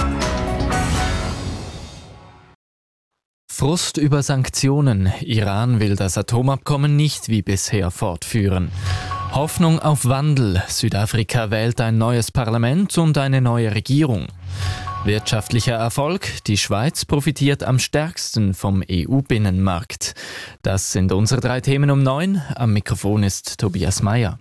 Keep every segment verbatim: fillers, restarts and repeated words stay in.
Frust über Sanktionen. Iran will das Atomabkommen nicht wie bisher fortführen. Hoffnung auf Wandel. Südafrika wählt ein neues Parlament und eine neue Regierung. Wirtschaftlicher Erfolg. Die Schweiz profitiert am stärksten vom E U-Binnenmarkt. Das sind unsere drei Themen um neun. Am Mikrofon ist Tobias Meyer.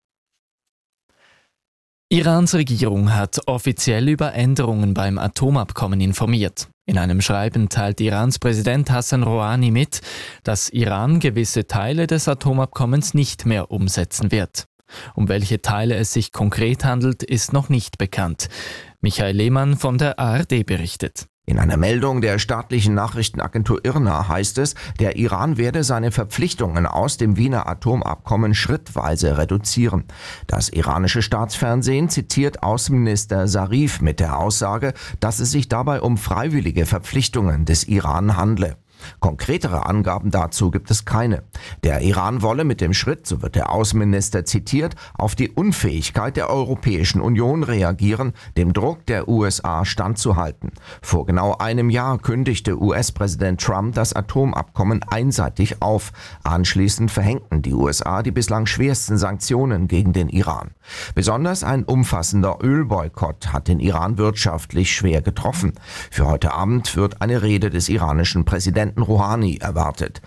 Irans Regierung hat offiziell über Änderungen beim Atomabkommen informiert. In einem Schreiben teilt Irans Präsident Hassan Rouhani mit, dass Iran gewisse Teile des Atomabkommens nicht mehr umsetzen wird. Um welche Teile es sich konkret handelt, ist noch nicht bekannt. Michael Lehmann von der A R D berichtet. In einer Meldung der staatlichen Nachrichtenagentur I R N A heißt es, der Iran werde seine Verpflichtungen aus dem Wiener Atomabkommen schrittweise reduzieren. Das iranische Staatsfernsehen zitiert Außenminister Zarif mit der Aussage, dass es sich dabei um freiwillige Verpflichtungen des Iran handle. Konkretere Angaben dazu gibt es keine. Der Iran wolle mit dem Schritt, so wird der Außenminister zitiert, auf die Unfähigkeit der Europäischen Union reagieren, dem Druck der U S A standzuhalten. Vor genau einem Jahr kündigte U S-Präsident Trump das Atomabkommen einseitig auf. Anschließend verhängten die U S A die bislang schwersten Sanktionen gegen den Iran. Besonders ein umfassender Ölboykott hat den Iran wirtschaftlich schwer getroffen. Für heute Abend wird eine Rede des iranischen Präsidenten Rouhani erwartet.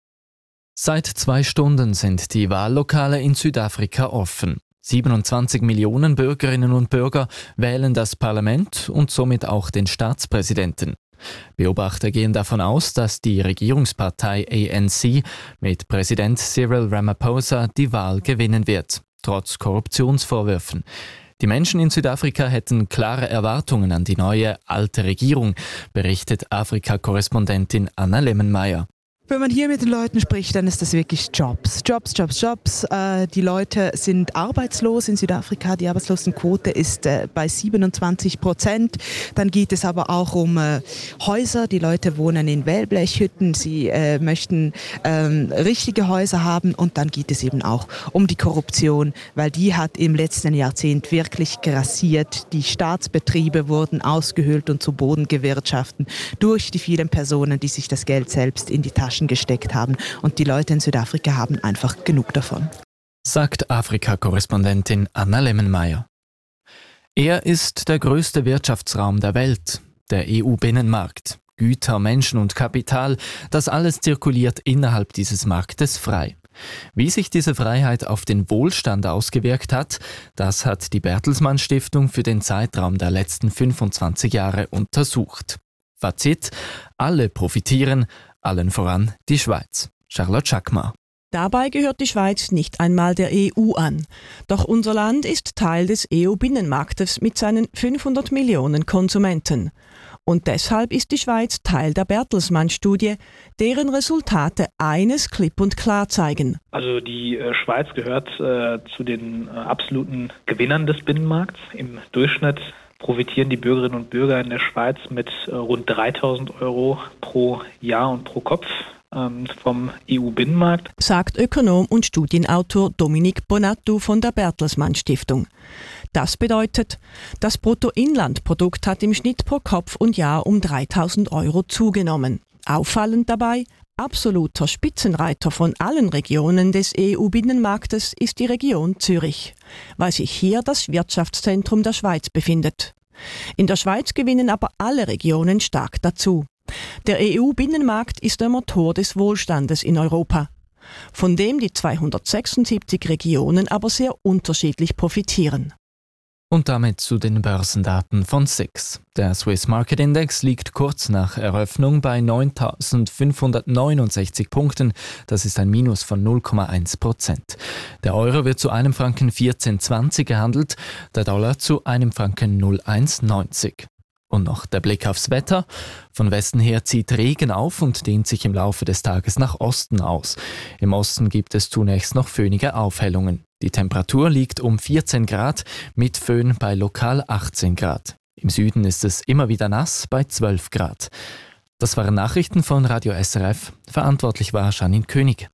Seit zwei Stunden sind die Wahllokale in Südafrika offen. siebenundzwanzig Millionen Bürgerinnen und Bürger wählen das Parlament und somit auch den Staatspräsidenten. Beobachter gehen davon aus, dass die Regierungspartei A N C mit Präsident Cyril Ramaphosa die Wahl gewinnen wird, trotz Korruptionsvorwürfen. Die Menschen in Südafrika hätten klare Erwartungen an die neue, alte Regierung, berichtet Afrika-Korrespondentin Anna Lemmenmeier. Wenn man hier mit den Leuten spricht, dann ist das wirklich Jobs. Jobs, Jobs, Jobs. Äh, die Leute sind arbeitslos in Südafrika. Die Arbeitslosenquote ist äh, bei siebenundzwanzig Prozent. Dann geht es aber auch um äh, Häuser. Die Leute wohnen in Wellblechhütten. Sie äh, möchten ähm, richtige Häuser haben. Und dann geht es eben auch um die Korruption, weil die hat im letzten Jahrzehnt wirklich grassiert. Die Staatsbetriebe wurden ausgehöhlt und zu Boden gewirtschaftet durch die vielen Personen, die sich das Geld selbst in die Tasche gesteckt haben. Und die Leute in Südafrika haben einfach genug davon. Sagt Afrika-Korrespondentin Anna Lemmenmeier. Er ist der größte Wirtschaftsraum der Welt, der E U-Binnenmarkt. Güter, Menschen und Kapital, das alles zirkuliert innerhalb dieses Marktes frei. Wie sich diese Freiheit auf den Wohlstand ausgewirkt hat, das hat die Bertelsmann Stiftung für den Zeitraum der letzten fünfundzwanzig Jahre untersucht. Fazit: Alle profitieren, allen voran die Schweiz. Charlotte Schackmar. Dabei gehört die Schweiz nicht einmal der E U an. Doch unser Land ist Teil des E U-Binnenmarktes mit seinen fünfhundert Millionen Konsumenten. Und deshalb ist die Schweiz Teil der Bertelsmann-Studie, deren Resultate eines klipp und klar zeigen. Also die äh, Schweiz gehört äh, zu den äh, absoluten Gewinnern des Binnenmarkts. Im Durchschnitt profitieren die Bürgerinnen und Bürger in der Schweiz mit äh, rund dreitausend Euro pro Jahr und pro Kopf ähm, vom E U-Binnenmarkt. Sagt Ökonom und Studienautor Dominique Bonatto von der Bertelsmann Stiftung. Das bedeutet, das Bruttoinlandprodukt hat im Schnitt pro Kopf und Jahr um dreitausend Euro zugenommen. Auffallend dabei: absoluter Spitzenreiter von allen Regionen des E U-Binnenmarktes ist die Region Zürich, weil sich hier das Wirtschaftszentrum der Schweiz befindet. In der Schweiz gewinnen aber alle Regionen stark dazu. Der E U-Binnenmarkt ist der Motor des Wohlstandes in Europa, von dem die zweihundertsechsundsiebzig Regionen aber sehr unterschiedlich profitieren. Und damit zu den Börsendaten von S I X. Der Swiss Market Index liegt kurz nach Eröffnung bei neuntausendfünfhundertneunundsechzig Punkten. Das ist ein Minus von null Komma eins Prozent. Der Euro wird zu einem Franken vierzehn zwanzig gehandelt, der Dollar zu einem Franken null Komma eins neunzig. Und noch der Blick aufs Wetter. Von Westen her zieht Regen auf und dehnt sich im Laufe des Tages nach Osten aus. Im Osten gibt es zunächst noch föhnige Aufhellungen. Die Temperatur liegt um vierzehn Grad, mit Föhn bei lokal achtzehn Grad. Im Süden ist es immer wieder nass bei zwölf Grad. Das waren Nachrichten von Radio S R F. Verantwortlich war Janine König.